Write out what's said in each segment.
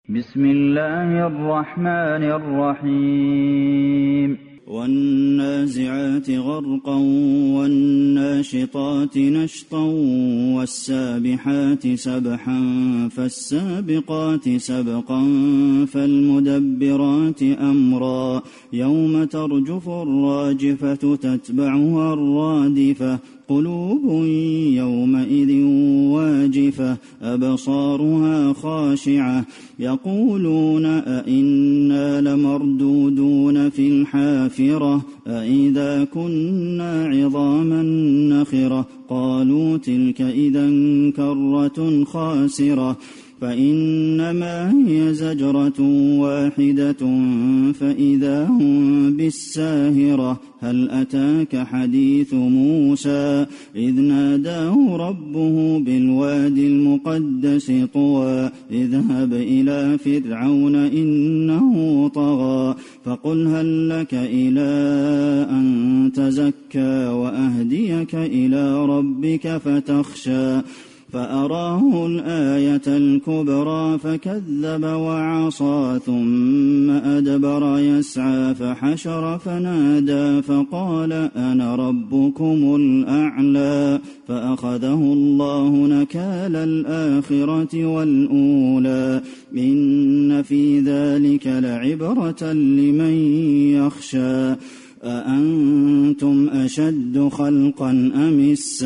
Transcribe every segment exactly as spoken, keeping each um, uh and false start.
بسم الله الرحمن الرحيم والنازعات غرقا والناشطات نشطا والسابحات سبحا فالسابقات سبقا فالمدبرات أمرا يوم ترجف الراجفة تتبعها الرادفة قلوب يومئذ واجفة أبصارها خاشعة يقولون أئنا لمردودون في الحافرة أئذا كنا عظاما نخرة قالوا تلك إذا كرة خاسرة فإنما هي زجرة واحدة فإذا هم بالساهرة هل أتاك حديث موسى إذ ناداه ربه بالوادي المقدس طوى اذهب إلى فرعون إنه طغى فقل هل لك إلى أن تزكى وأهديك إلى ربك فتخشى فأراه الآية الكبرى فكذب وعصى ثم أدبر يسعى فحشر فنادى فقال أنا ربكم الأعلى فأخذه الله نكال الآخرة والأولى إن في ذلك لعبرة لمن يخشى أأنتم أشد خلقا أم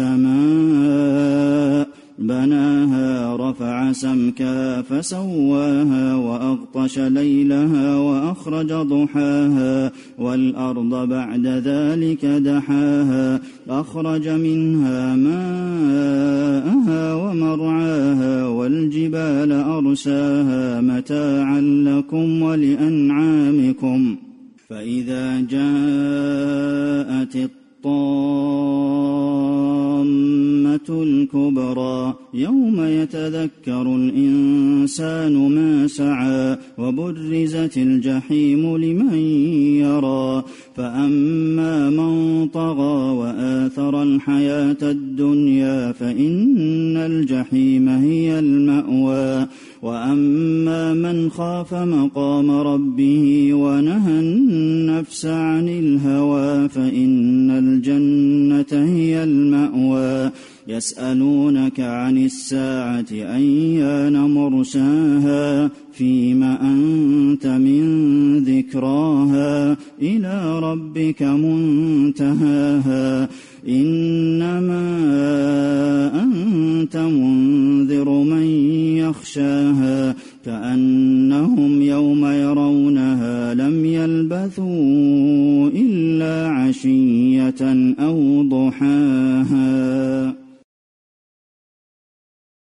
السماء بناها رفع سمكها فسواها وأغطش ليلها وأخرج ضحاها والأرض بعد ذلك دحاها أخرج منها ماءها ومرعاها والجبال أرساها متاعا لكم ولأنعامكم فإذا جاءت الطامة الكبرى يوم يتذكر الإنسان ما سعى وبرزت الجحيم لمن يرى فأما من طغى وآثر الحياة الدنيا فإن الجحيم هي المأوى وأما من خاف مقام ربه ونهى النفس عن الهوى فإن الجنة هي المأوى يسألونك عن الساعة أيان مرساها فيم أنت من ذكراها إلى ربك منتهاها إنما أنت منذر من يخشاها كأنهم يوم يرونها لم يلبثوا إلا عشية أو ضحاها.